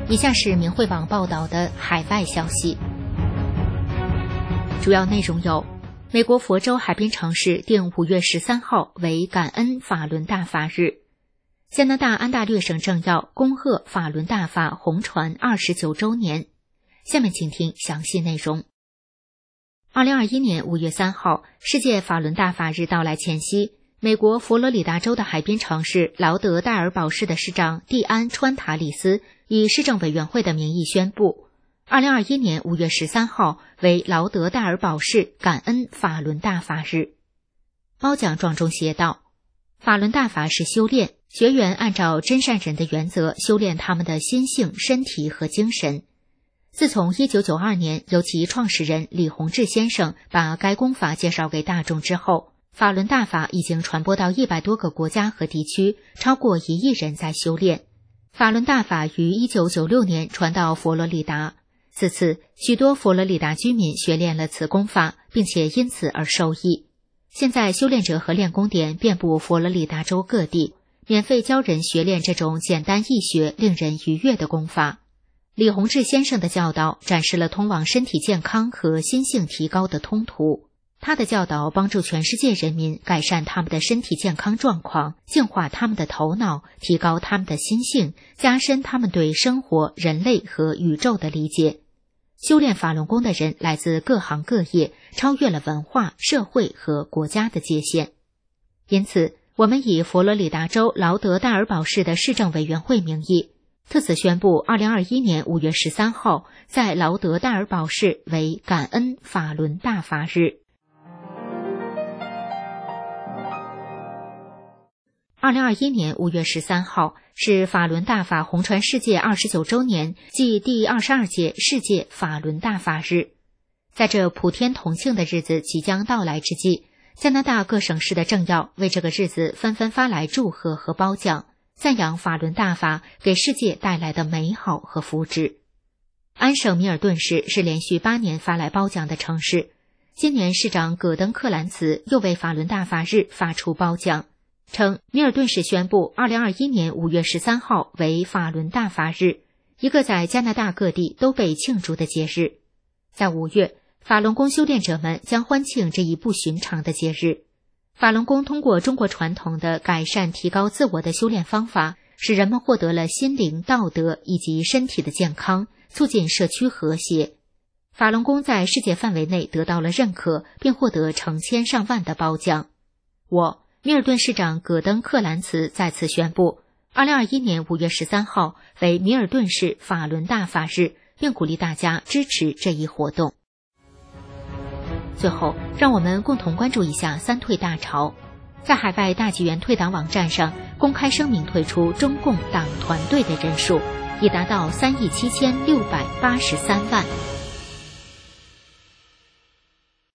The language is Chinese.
以下是明慧网报道的海外消息，主要内容有：美国佛州海滨城市定5月13号为感恩法轮大法日；加拿大安大略省政要恭贺法轮大法红传29周年。下面请听详细内容。2021年5月3号，世界法轮大法日到来前夕，美国佛罗里达州的海滨城市劳德代尔堡市的市长蒂安·川塔里斯以市政委员会的名义宣布，2021年5月13号为劳德代尔堡市感恩法轮大法日。褒奖状中写道，法轮大法是修炼，学员按照真善忍的原则修炼他们的心性、身体和精神。自从1992年由其创始人李洪志先生把该功法介绍给大众之后，法轮大法已经传播到100多个国家和地区，超过1亿人在修炼。法轮大法于1996年传到佛罗里达，自此许多佛罗里达居民学练了此功法，并且因此而受益。现在修炼者和练功点遍布佛罗里达州各地，免费教人学练这种简单易学、令人愉悦的功法。李洪志先生的教导展示了通往身体健康和心性提高的通途。他的教导帮助全世界人民改善他们的身体健康状况，净化他们的头脑，提高他们的心性，加深他们对生活、人类和宇宙的理解。修炼法轮功的人来自各行各业，超越了文化、社会和国家的界限。因此，我们以佛罗里达州劳德代尔堡市的市政委员会名义，特此宣布2021年5月13号在劳德代尔堡市为感恩法轮大法日。2021年5月13号是法轮大法红传世界29周年暨第22届世界法轮大法日。在这普天同庆的日子即将到来之际，加拿大各省市的政要为这个日子纷纷发来祝贺和褒奖，赞扬法轮大法给世界带来的美好和福祉。安省米尔顿市是连续8年发来褒奖的城市，今年市长葛登克兰茨又为法轮大法日发出褒奖，称米尔顿市宣布2021年5月13号为法轮大法日，一个在加拿大各地都被庆祝的节日。在5月，法轮功修炼者们将欢庆这一不寻常的节日。法轮功通过中国传统的改善提高自我的修炼方法，使人们获得了心灵、道德以及身体的健康，促进社区和谐。法轮功在世界范围内得到了认可，并获得成千上万的褒奖。米尔顿市长葛登克兰茨再次宣布2021年5月13号为米尔顿市法轮大法日，并鼓励大家支持这一活动。最后，让我们共同关注一下三退大潮。在海外大纪元退党网站上公开声明退出中共党团队的人数已达到3.7683亿。